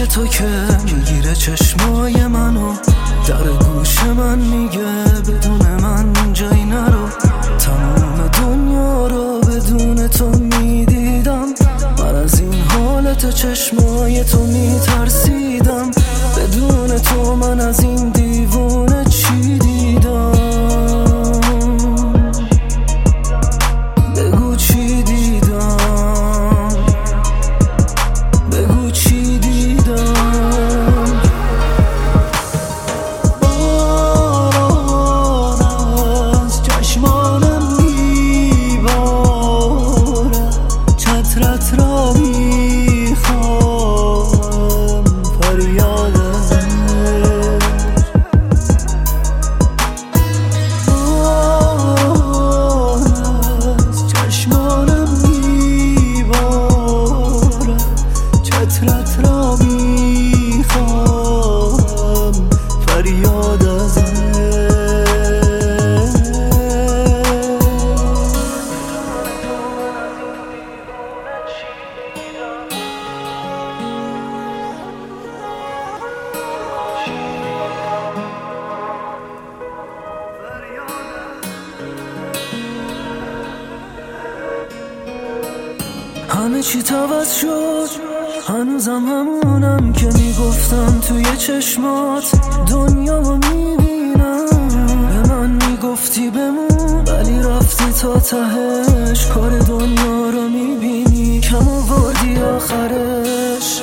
تو که میگیره چشمای منو، در گوش من میگه بدون من جایی نرو. تمام دنیا رو بدون تو میدیدم، من از این حالت چشمای تو میترسیدم. بدون تو من از این دیوونه چی دیدم؟ بگو چی دیدم، بگو چی دیدم. باران از چشمانم میباره، چترت را میخوام فریاد چترت را میخوام فریاد ازت. همه چی عوض شد، هنوزم همونم که میگفتم توی چشمات دنیا رو میبینم. به من میگفتی بمون ولی رفتی تا تهش، کار دنیا رو میبینی کم آوردی آخرش.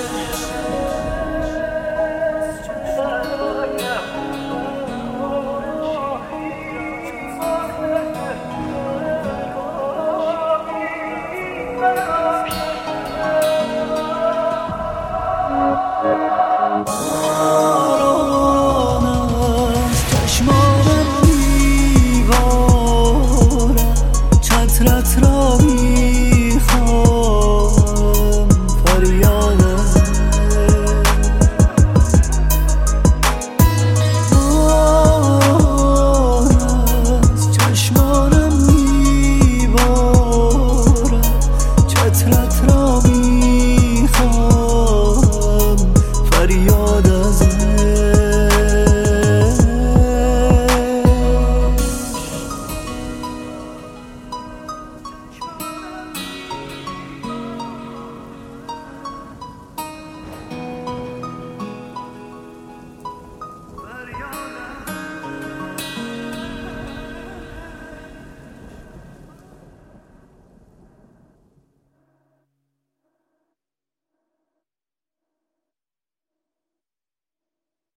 باران از چشمانم میباره، چترت را